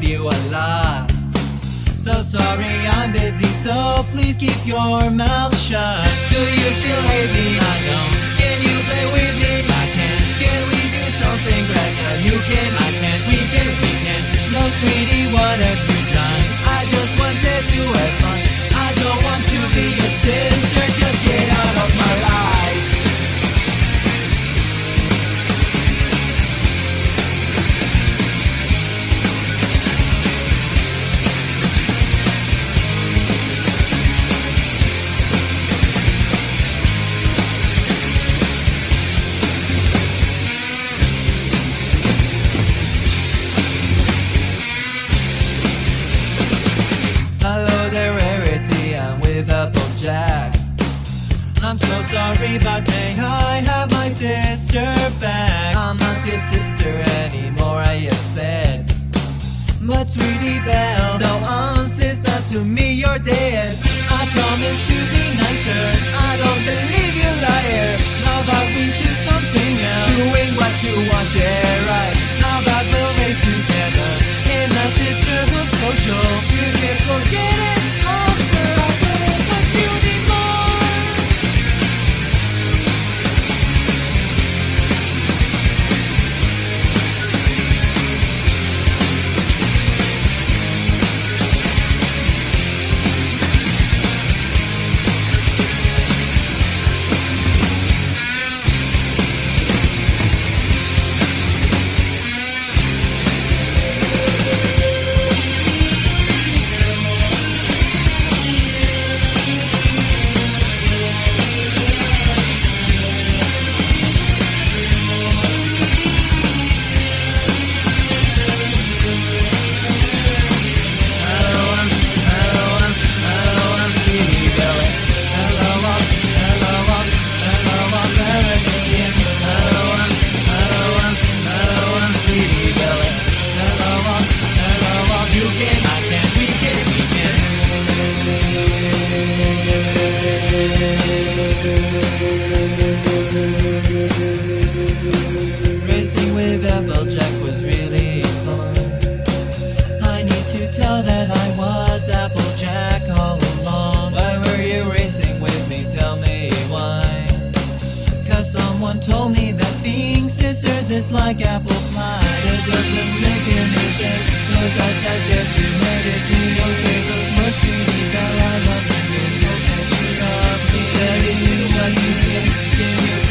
you a loss. So sorry, I'm busy, so please keep your mouth shut. Do you still hate me? I don't. Can you play with me? I can. Can we do something better? You can, I can, we can, we can. No, sweetie, what have you done? I just wanted to have fun. I don't want to be your sister, just get out of my life. Hello there, Rarity, I'm with Applejack. I'm so sorry, but may I have my sister back? I'm not your sister anymore, I have said. But sweetie Belle, no sister, to me you're dead. I promise to be nicer, I don't believe you, liar. How about we do something else? Doing what you want, yeah, right. How about we'll race together in a sisterhood social? You can forget it all forever, but you need more. Racing with Applejack was really fun. I need to tell that I was Applejack all along. Why were you racing with me? Tell me why. 'Cause someone told me that being sisters is like apple pie. It doesn't make any sense, 'cause I thought that you made it me. Don't say those words, sweetie Belle, I love you. Don't that you love me. That is what you say. Can you